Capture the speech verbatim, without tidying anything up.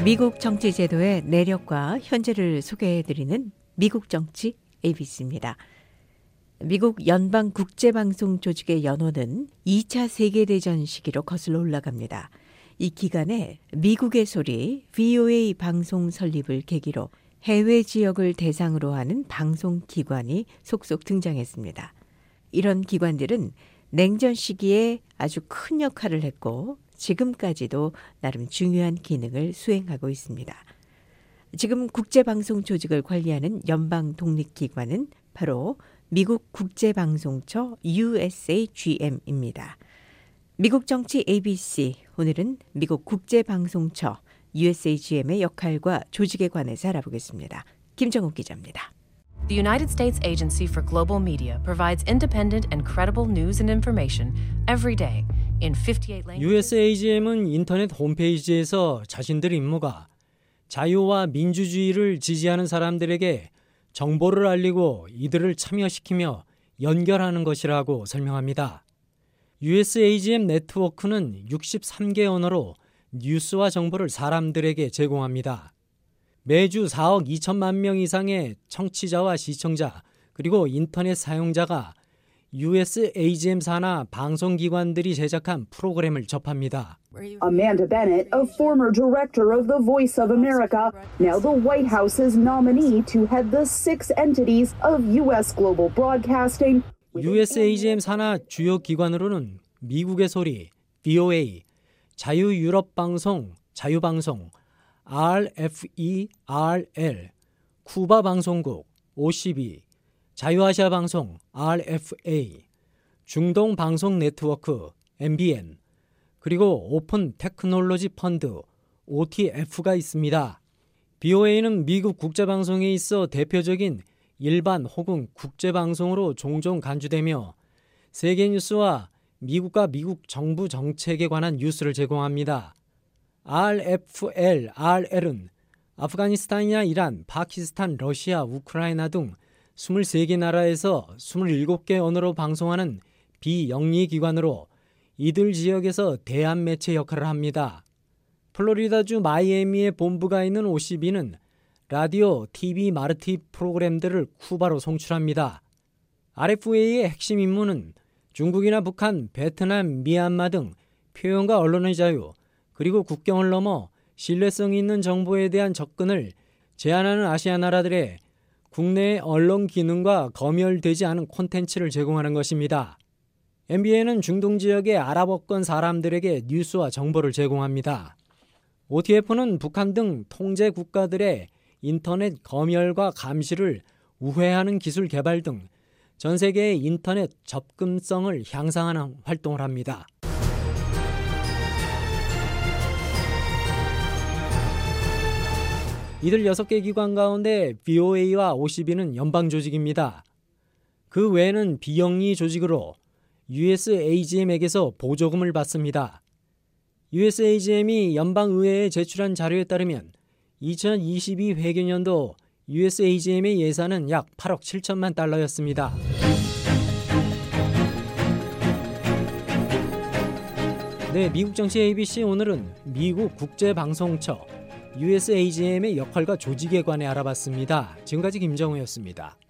미국 정치 제도의 내력과 현재를 소개해드리는 미국 정치 에이비씨입니다. 미국 연방국제방송 조직의 연호는 이 차 세계대전 시기로 거슬러 올라갑니다. 이 기간에 미국의 소리 브이오에이 방송 설립을 계기로 해외 지역을 대상으로 하는 방송기관이 속속 등장했습니다. 이런 기관들은 냉전 시기에 아주 큰 역할을 했고 지금까지도 나름 중요한 기능을 수행하고 있습니다. 지금 국제방송 조직을 관리하는 연방 독립기관은 바로 미국 국제방송처 유에스에이지엠입니다. 미국 정치 에이비씨, 오늘은 미국 국제방송처 유에스에이지엠의 역할과 조직에 관해서 알아보겠습니다. 김정욱 기자입니다. The United States Agency for Global Media provides independent and credible news and information every day in fifty-eight languages. 유에스에이지엠은 인터넷 홈페이지에서 자신들 임무가 자유와 민주주의를 지지하는 사람들에게 정보를 알리고 이들을 참여시키며 연결하는 것이라고 설명합니다. 유에스에이지엠 네트워크는 육십삼 개 언어로 뉴스와 정보를 사람들에게 제공합니다. 매주 사억 이천만 명 이상의 청취자와 시청자 그리고 인터넷 사용자가 유에스에이지엠 산하 방송기관들이 제작한 프로그램을 접합니다. Amanda Bennett, a former director of the Voice of America, now the White House's nominee to head the six entities of 유에스 Global Broadcasting. 유에스에이지엠 산하 주요 기관으로는 미국의 소리, 브이오에이, 자유유럽방송, 자유방송, 알에프이알엘, 쿠바방송국, 오씨비, 자유아시아방송, 알에프에이, 중동방송네트워크, 엠비엔, 그리고 오픈 테크놀로지 펀드, 오티에프가 있습니다. 브이오에이는 미국 국제방송에 있어 대표적인 일반 혹은 국제방송으로 종종 간주되며 세계 뉴스와 미국과 미국 정부 정책에 관한 뉴스를 제공합니다. 알에프엘, 알엘은 아프가니스탄이나 이란, 파키스탄, 러시아, 우크라이나 등 이십삼 개 나라에서 이십칠 개 언어로 방송하는 비영리기관으로 이들 지역에서 대한 매체 역할을 합니다. 플로리다주 마이애미에 본부가 있는 오씨비는 라디오, 티비, 마르티 프로그램들을 쿠바로 송출합니다. 알에프에이의 핵심 임무는 중국이나 북한, 베트남, 미얀마 등 표현과 언론의 자유, 그리고 국경을 넘어 신뢰성 있는 정보에 대한 접근을 제한하는 아시아 나라들의 국내 언론 기능과 검열되지 않은 콘텐츠를 제공하는 것입니다. 엠비엔은 중동 지역의 아랍어권 사람들에게 뉴스와 정보를 제공합니다. 오티에프는 북한 등 통제 국가들의 인터넷 검열과 감시를 우회하는 기술 개발 등 전 세계의 인터넷 접근성을 향상하는 활동을 합니다. 이들 여섯 개 기관 가운데 브이오에이와 오씨비는 연방 조직입니다. 그 외에는 비영리 조직으로 유에스에이지엠에게서 보조금을 받습니다. 유에스에이지엠이 연방의회에 제출한 자료에 따르면 이천이십이 회계년도 유에스에이지엠의 예산은 약 팔억 칠천만 달러였습니다. 네, 미국 정치 에이비씨 오늘은 미국 국제방송처 유에스에이지엠의 역할과 조직에 관해 알아봤습니다. 지금까지 김정우였습니다.